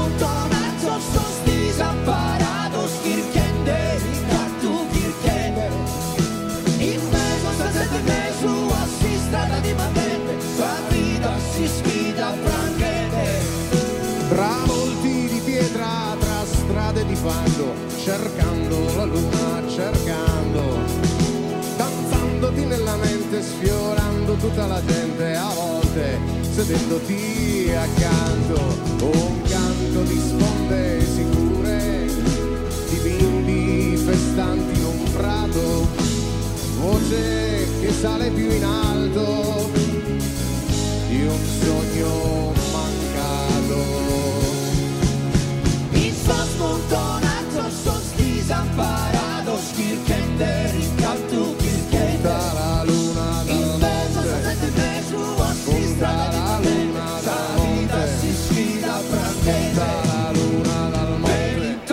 tutta la gente a volte sedendoti accanto, un canto di sponde sicure, di bimbi festanti in un prato, voce che sale più in alto di un sogno mancato. In sos montonato, sos desamparados, Kirkender, in canto Kirkender. La luna dal monte, conta la luna dal monte, si sfida prendere, la luna dal monte.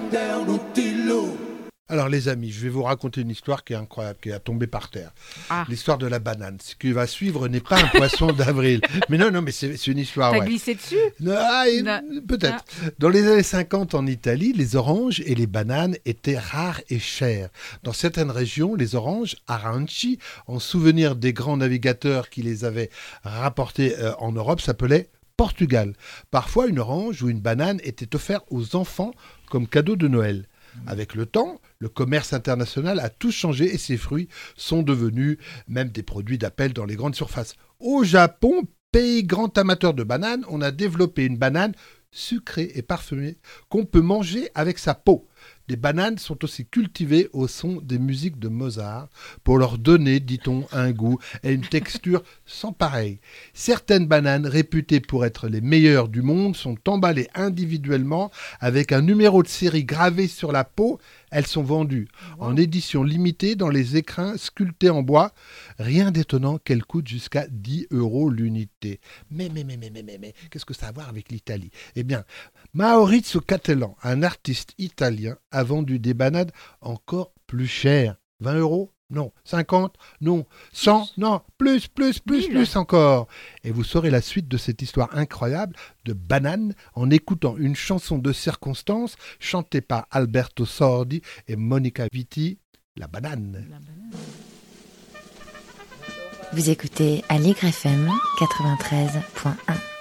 Alors les amis, je vais vous raconter une histoire qui est incroyable, qui a tombé par terre. Ah. L'histoire de la banane. Ce qui va suivre n'est pas un poisson d'avril. Mais non, mais c'est une histoire. T'as Ouais. glissé dessus? Peut-être. Dans les années 50 en Italie, les oranges et les bananes étaient rares et chères. Dans certaines régions, les oranges, aranci, en souvenir des grands navigateurs qui les avaient rapportés en Europe, s'appelaient Portugal. Parfois, une orange ou une banane était offerte aux enfants comme cadeau de Noël. Avec le temps, le commerce international a tout changé et ces fruits sont devenus même des produits d'appel dans les grandes surfaces. Au Japon, pays grand amateur de bananes, on a développé une banane sucrée et parfumée qu'on peut manger avec sa peau. Les bananes sont aussi cultivées au son des musiques de Mozart pour leur donner, dit-on, un goût et une texture sans pareil. Certaines bananes réputées pour être les meilleures du monde sont emballées individuellement avec un numéro de série gravé sur la peau. Elles sont vendues en édition limitée dans les écrins sculptés en bois. Rien d'étonnant qu'elles coûtent jusqu'à 10 € l'unité. Mais, qu'est-ce que ça a à voir avec l'Italie? Eh bien, Maurizio Cattelan, un artiste italien, a vendu des bananes encore plus chères. 20 €? Non. 50? Non. 100? Non. Plus encore. Et vous saurez la suite de cette histoire incroyable de bananes en écoutant une chanson de circonstance chantée par Alberto Sordi et Monica Vitti, La banane. Vous écoutez Allegre FM 93.1.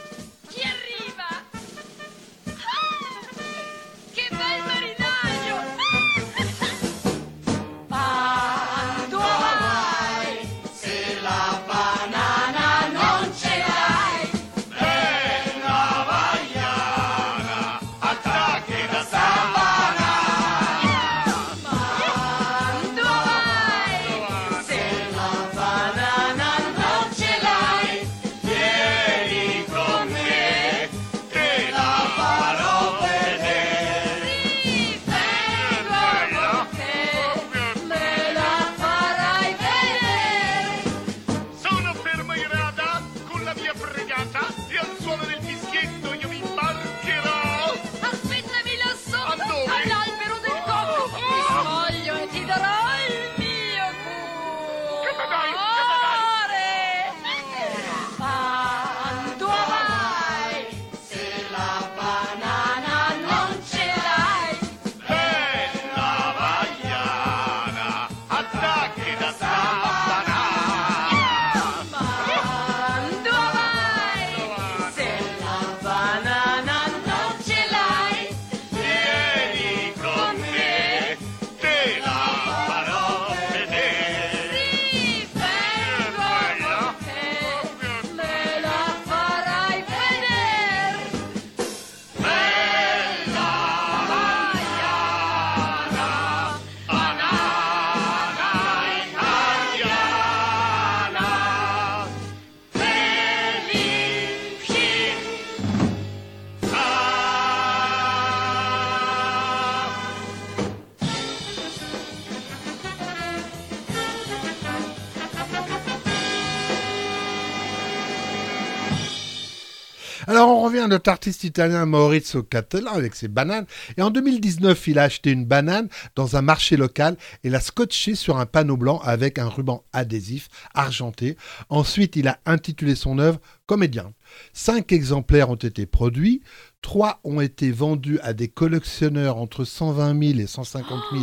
Alors on revient à notre artiste italien Maurizio Cattelan avec ses bananes. Et en 2019, il a acheté une banane dans un marché local et l'a scotchée sur un panneau blanc avec un ruban adhésif argenté. Ensuite, il a intitulé son œuvre Comédien. 5 exemplaires ont été produits. 3 ont été vendus à des collectionneurs entre 120 000 et 150 000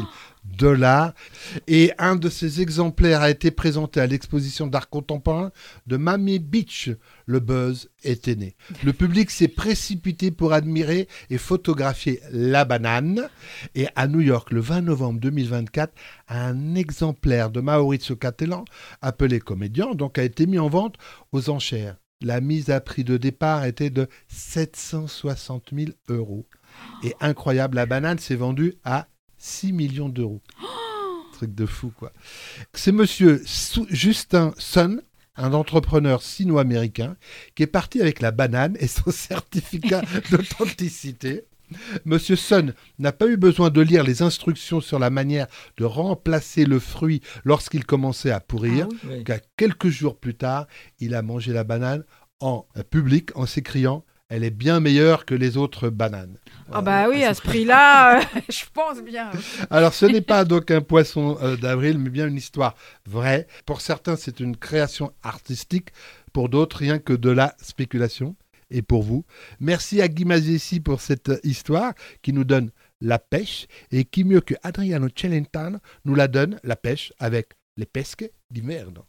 $. Et un de ces exemplaires a été présenté à l'exposition d'art contemporain de Miami Beach. Le buzz était né. Le public s'est précipité pour admirer et photographier la banane. Et à New York, le 20 novembre 2024, un exemplaire de Maurizio Cattelan, appelé Comédien, donc a été mis en vente aux enchères. La mise à prix de départ était de 760 000 €. Et incroyable, la banane s'est vendue à 6 millions d'euros. Truc de fou, quoi. C'est monsieur Justin Sun, un entrepreneur sino-américain, qui est parti avec la banane et son certificat d'authenticité. Monsieur Sun n'a pas eu besoin de lire les instructions sur la manière de remplacer le fruit lorsqu'il commençait à pourrir. Car quelques jours plus tard, il a mangé la banane en public en s'écriant « Elle est bien meilleure que les autres bananes ». Ah bah oui, à ce prix-là, je pense bien. Alors, ce n'est pas donc un poisson d'avril, mais bien une histoire vraie. Pour certains, c'est une création artistique. Pour d'autres, rien que de la spéculation. Et pour vous, merci à Guy Mazzessi pour cette histoire qui nous donne la pêche. Et qui mieux que Adriano Celentano nous la donne, la pêche, avec les pesche d'inverno.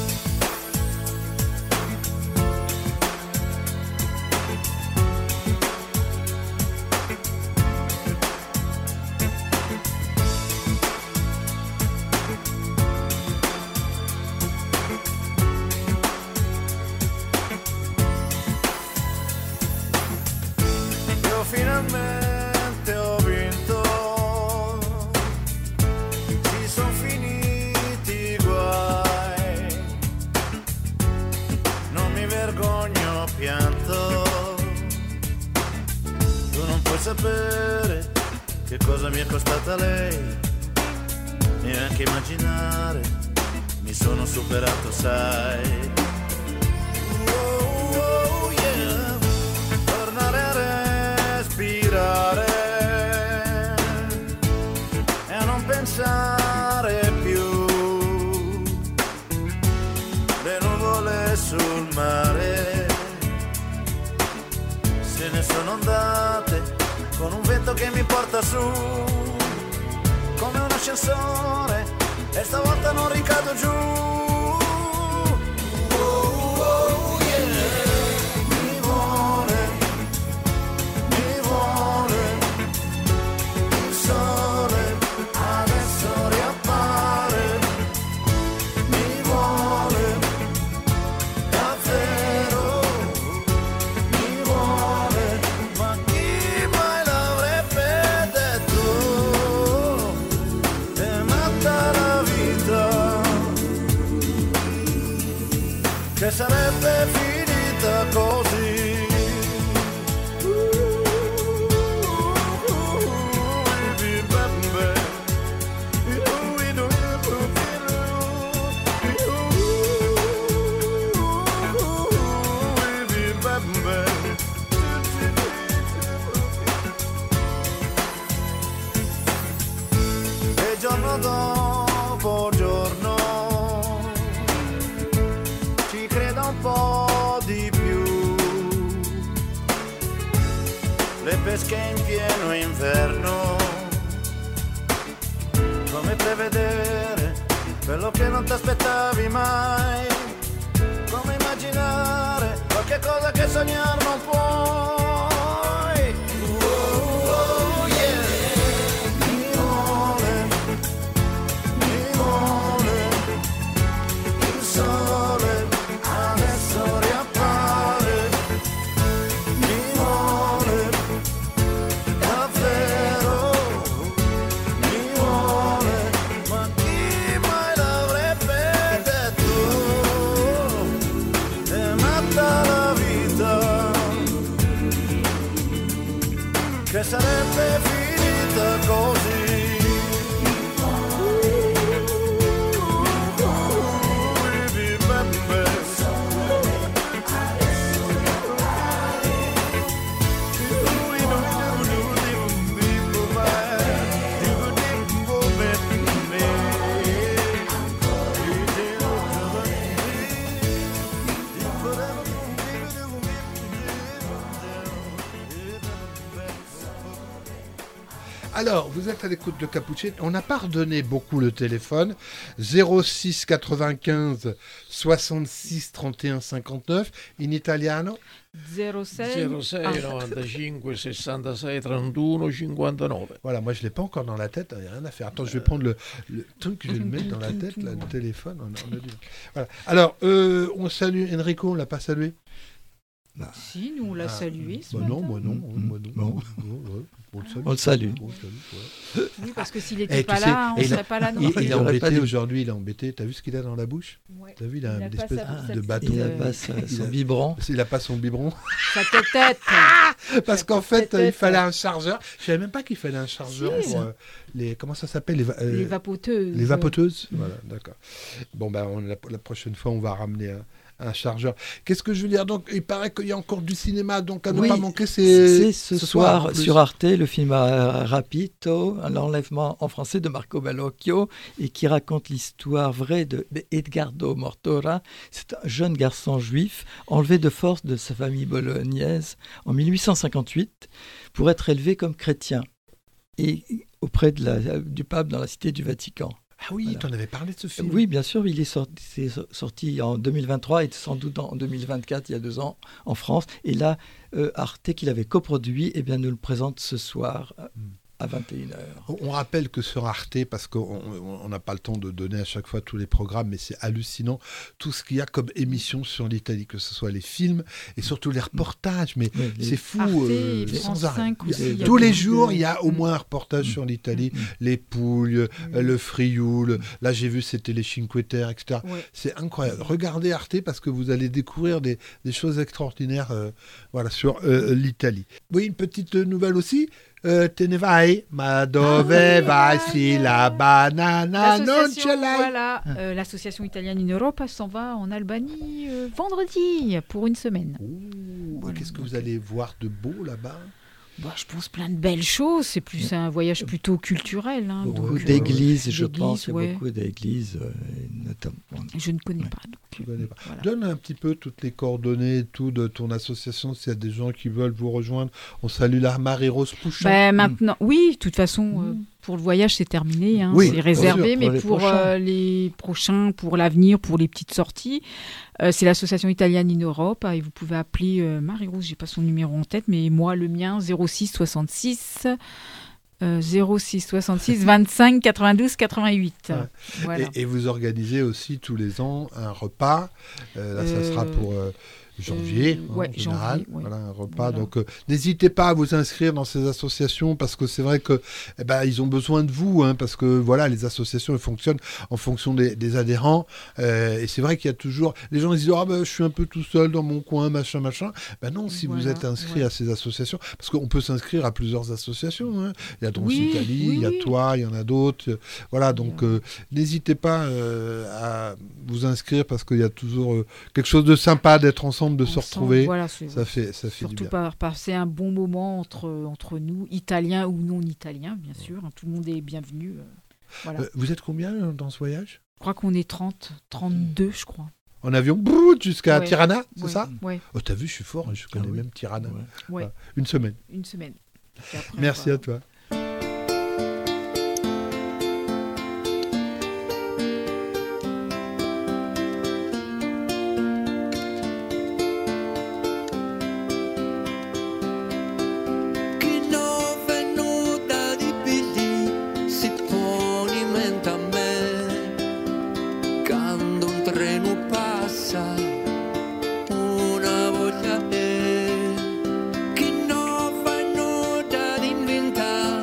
Finalmente ho vinto, ci sono finiti i guai, non mi vergogno, ho pianto, tu non puoi sapere che cosa mi è costata lei, neanche immaginare, mi sono superato, sai. E a non pensare più, le nuvole sul mare se ne sono andate con un vento che mi porta su come un ascensore e stavolta non ricado giù. Che sarebbe finita così. E giorno dopo giorno un po' di più, le pesche in pieno inverno, come prevedere quello che non ti aspettavi mai, come immaginare qualche cosa che sognare non puoi. Alors, vous êtes à l'écoute de Cappuccino. On n'a pas redonné beaucoup le téléphone. 06 95 66 31 59 in italiano. 06 95 66 31 59. Voilà, moi je l'ai pas encore dans la tête, il n'y a rien à faire. Attends, je vais prendre le truc, je vais le mettre dans la tête, là, le téléphone. On a dit... voilà. Alors, on salue Enrico, on l'a pas salué. Si, nous on l'a salué. Bah non, moi non. On le salue. Oui, parce que s'il n'était pas là, on ne serait pas là non plus. Il est embêté aujourd'hui, il est embêté. T'as vu ce qu'il a dans la bouche? T'as vu, il a une espèce de bâton. Il n'a pas son biberon. Il n'a pas son biberon. Sa tête. Parce qu'en fait, il fallait un chargeur. Je ne savais même pas qu'il fallait un chargeur pour les... Comment ça s'appelle? Les vapoteuses. Les vapoteuses. Voilà, d'accord. Bon, la prochaine fois, on va ramener un chargeur. Qu'est-ce que je veux dire? Donc, il paraît qu'il y a encore du cinéma, donc à ne pas manquer. C'est ce soir sur Arte, le film Rapito, l'enlèvement en français de Marco Bellocchio, et qui raconte l'histoire vraie de Edgardo Mortora. C'est un jeune garçon juif enlevé de force de sa famille bolognaise en 1858 pour être élevé comme chrétien et auprès du pape dans la cité du Vatican. Ah oui, tu en avais parlé de ce film. Oui, bien sûr, il est sorti en 2023 et sans doute en 2024, il y a 2 ans, en France. Et là, Arte, qui l'avait coproduit, nous le présente ce soir à 21h. On rappelle que sur Arte, parce qu'on n'a pas le temps de donner à chaque fois tous les programmes, mais c'est hallucinant, tout ce qu'il y a comme émission sur l'Italie, que ce soit les films et surtout les reportages, mais c'est fou, sans arrêt. Tous les jours, il y a au moins un reportage sur l'Italie, les Pouilles, le Frioul, là j'ai vu c'était les Cinque Terre, etc. C'est incroyable. Regardez Arte parce que vous allez découvrir des choses extraordinaires sur l'Italie. Oui, une petite nouvelle aussi. Te ne vai, ma dove vai si la banana non ce l'hai. Voilà, l'association italienne in Europa s'en va en Albanie vendredi pour une semaine. Qu'est-ce que vous allez voir de beau là-bas? Je pense plein de belles choses. C'est plus un voyage plutôt culturel. Beaucoup d'églises, je pense. Il y a beaucoup d'églises. Je ne connais pas. Voilà. Donne un petit peu toutes les coordonnées de ton association. S'il y a des gens qui veulent vous rejoindre, on salue la Marie-Rose Pouchon. Maintenant, oui, de toute façon, pour le voyage, c'est terminé. C'est réservé, mais pour les prochains, pour l'avenir, pour les petites sorties, c'est l'association italienne in Europe. Et vous pouvez appeler Marie-Rose, je n'ai pas son numéro en tête, mais moi, le mien, 06 66 25 92 88. Voilà. Et vous organisez aussi tous les ans un repas. Là, ça sera pour janvier, en général. Voilà, un repas. Donc, n'hésitez pas à vous inscrire dans ces associations parce que c'est vrai que ils ont besoin de vous, parce que les associations elles fonctionnent en fonction des adhérents. Et c'est vrai qu'il y a toujours les gens ils disent je suis un peu tout seul dans mon coin, machin. Non, si vous êtes inscrit à ces associations, parce qu'on peut s'inscrire à plusieurs associations. Il y a Trans Italie, il y a toi, il y en a d'autres. Voilà, donc n'hésitez pas à vous inscrire parce qu'il y a toujours quelque chose de sympa d'être ensemble, de se retrouver. Ça fait surtout du bien. Passer un bon moment entre nous, Italiens ou non Italiens, bien sûr. Tout le monde est bienvenu. Vous êtes combien dans ce voyage? Je crois qu'on est 32, je crois. En avion, jusqu'à Tirana, c'est ça? Oui. Oh, t'as vu, je suis fort, je connais même Tirana. Ouais. Une semaine. Après, merci à toi. Che non fa nulla di inventare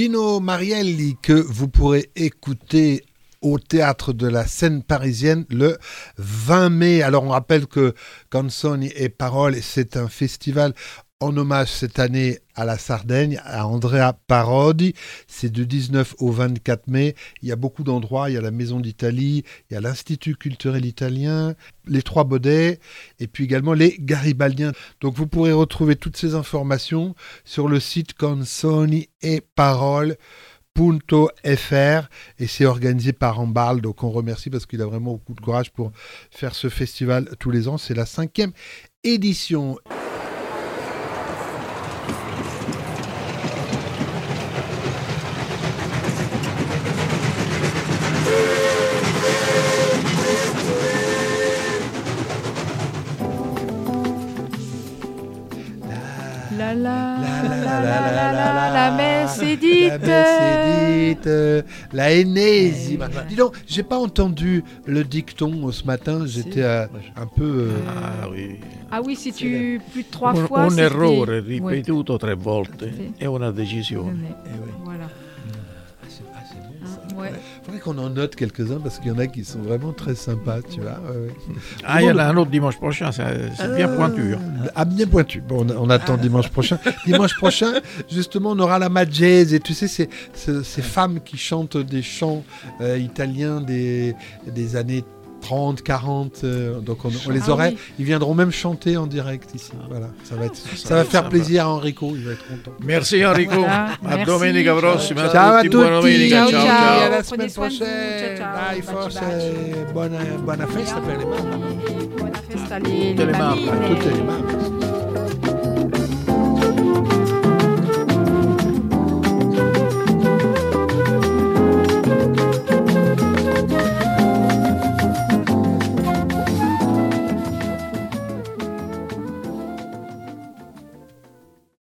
Gino Marielli que vous pourrez écouter au Théâtre de la Seine parisienne le 20 mai. Alors on rappelle que Canzoni e Parole, c'est un festival en hommage cette année à la Sardaigne, à Andrea Parodi. C'est du 19 au 24 mai. Il y a beaucoup d'endroits. Il y a la Maison d'Italie, il y a l'Institut culturel italien, les Trois Baudets et puis également les Garibaldiens. Donc vous pourrez retrouver toutes ces informations sur le site canzonieparole.fr et c'est organisé par Ambal. Donc on remercie parce qu'il a vraiment beaucoup de courage pour faire ce festival tous les ans. C'est la 5e édition. La messe est dite. La ennesima. Dis donc, j'ai pas entendu le dicton ce matin. J'étais un peu. Ah oui, si tu plus de 3 fois. Un errore ripetuto 3 volte è una decisione. Voilà. Il faudrait qu'on en note quelques-uns parce qu'il y en a qui sont vraiment très sympas, tu vois. Il y en a un autre dimanche prochain, c'est bien pointu. Bien pointu. Bon, on attend dimanche prochain. Dimanche prochain, justement, on aura la Maggese. Et tu sais, ces femmes qui chantent des chants italiens des années 30, 40, donc on les aurait. Ils viendront même chanter en direct ici. Voilà, ça va faire plaisir à Enrico, il va être content. Merci Enrico, a domenica prossima. Ciao a tutti, buona domenica, ciao. À la semaine prochaine. Dai, forse buona festa per le mamme. Buona festa alle mamme. Tutte le mamme.